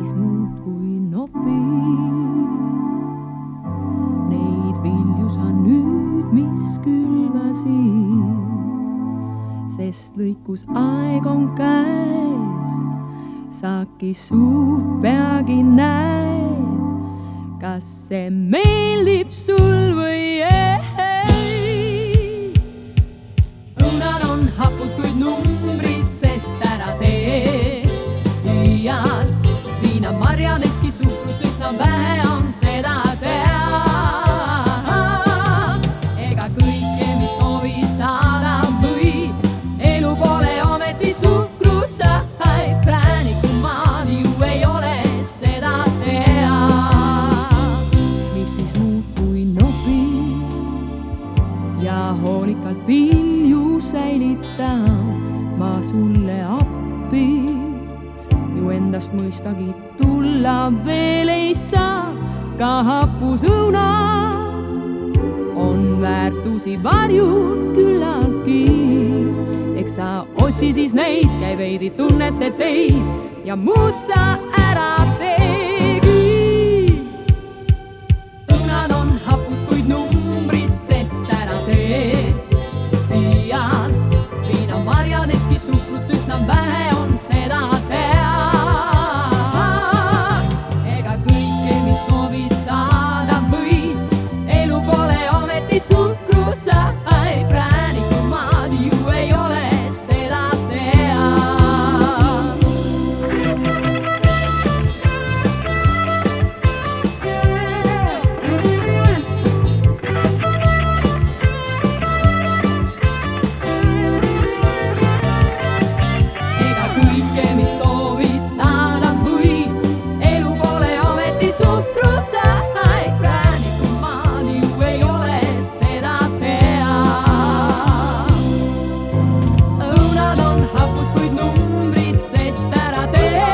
siis muud kui nopib neid vilju sa nüüd, mis külvasid, sest lõikusaeg on käes, saaki suurt peagi näed, kas see meeldib sul või ei. õunad on hapud, kuid numbrid, sest ära tee hüüad. viinamarjadeski suhkrut üsna vähe on, seda tead. ega kõike, mis soovid saada või, elu pole ometi suhkrusaid. Präänikumaad ju ei ole, seda tead. mis siis muud kui nopib ja hoolikalt vilju säilitab ma sulle appi. ju endast mõistagi tulla veel ei saa, ka hapus õunas on väärtusi varjud küllaltki. eks sa otsi siis neid, käi veidi tunnete teid ja muud sa ära teegi. õunad on hapud, kuid numbrid, sest ära tee hüüad. viinamarjadeski suhkrut üsna vähe on, seda tead. ega kõike, mis soovid saada või, elu pole ometi suhkrusaid. Präänikumaad ju ei ole, seda tead. ega kõike, mis soovid saada või, elu pole ometi suhkrusaid. Präänikumaad ju ei ole, seda tead. õunad on hapud, kuid numbrid, sest ära tee